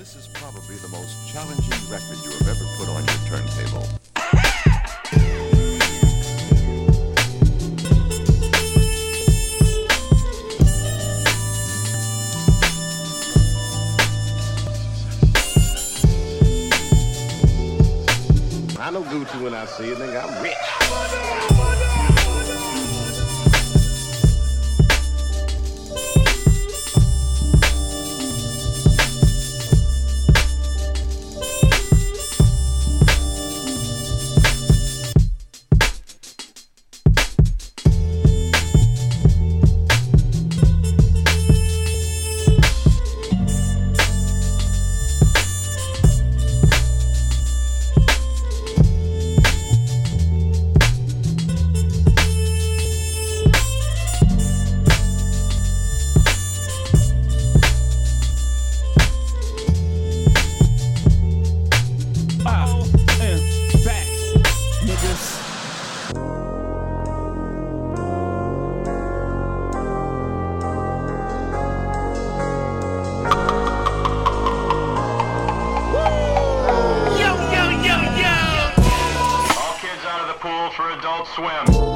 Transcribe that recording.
This is probably the most challenging record you have ever put on your turntable. I know Gucci when I see it, nigga, I'm rich. For Adult Swim.